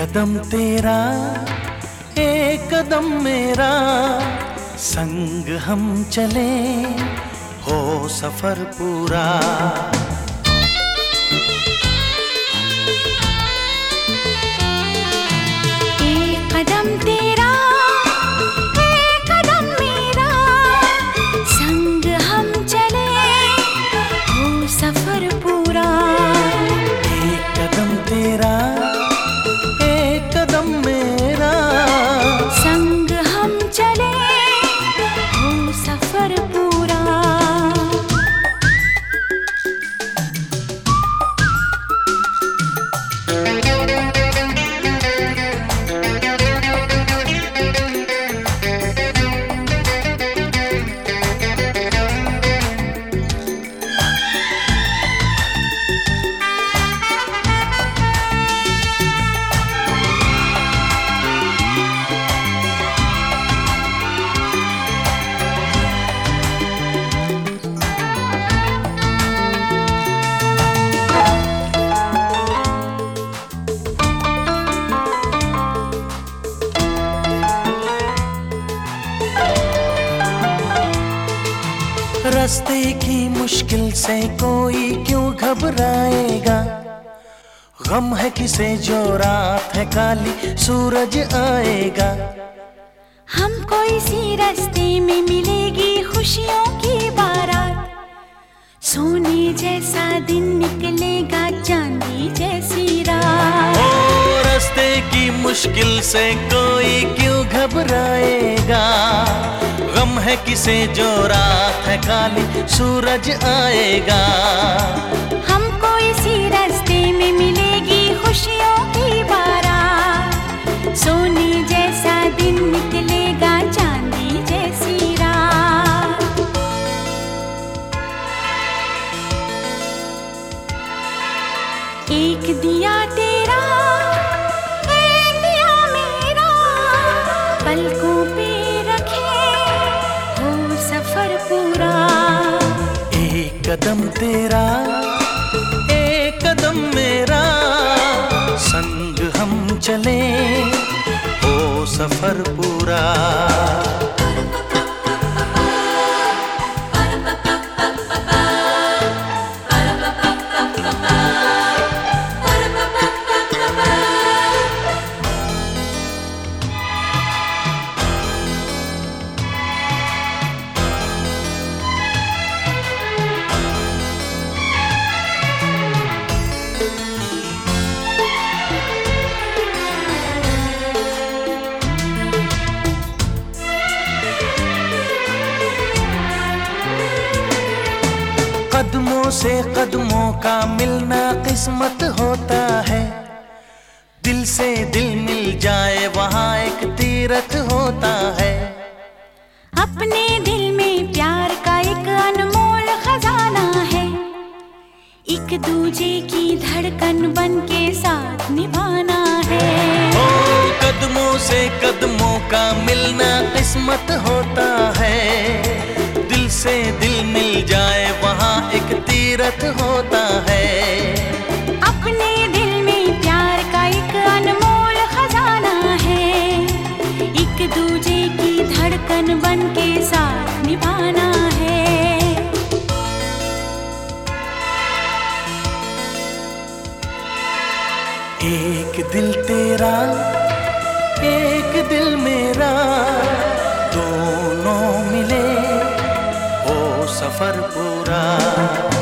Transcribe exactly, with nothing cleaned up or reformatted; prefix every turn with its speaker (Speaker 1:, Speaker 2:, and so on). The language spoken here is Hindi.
Speaker 1: कदम तेरा एक कदम मेरा, संग हम चले हो सफर पूरा।
Speaker 2: एक कदम तेरा एक कदम मेरा, संग हम चले हो सफर पूरा।
Speaker 1: एक कदम तेरा एक कदम मेरा,
Speaker 2: संग हम चले हो सफर पूरा।
Speaker 1: रास्ते की मुश्किल से कोई क्यों घबराएगा, गम है किसे जो रात है काली सूरज आएगा।
Speaker 2: हमको इसी रास्ते में मिलेगी खुशियों की बारात, सोने जैसा दिन निकलेगा चांदी जैसी रात।
Speaker 1: ओ रास्ते की मुश्किल से कोई क्यों घबराएगा, गम है किसे जो रात है काली सूरज आएगा।
Speaker 2: हमको इसी रास्ते में मिलेगी खुशियों की बारात, सोने जैसा दिन निकलेगा चांदी जैसी रात। एक दिया तेरा एक दिया मेरा, पलकों पे रखे हो सफर पूरा।
Speaker 1: एक कदम तेरा एक कदम मेरा, संग हम चले हो सफर पूरा। कदमों से कदमों का मिलना किस्मत होता है, दिल से दिल मिल जाए वहाँ एक तीरथ होता है।
Speaker 2: अपने दिल में प्यार का एक अनमोल खजाना है, एक दूजे की धड़कन बन के साथ निभाना है।
Speaker 1: ओ कदमों से कदमों का मिलना किस्मत होता है, दिल से दिल मिल जाए वहाँ एक तीरथ होता है।
Speaker 2: अपने दिल में प्यार का एक अनमोल खजाना है, एक दूजे की धड़कन बन के साथ निभाना है।
Speaker 1: एक दिल तेरा एक दिल मेरा, दोनों मिले हो सफर पूरा।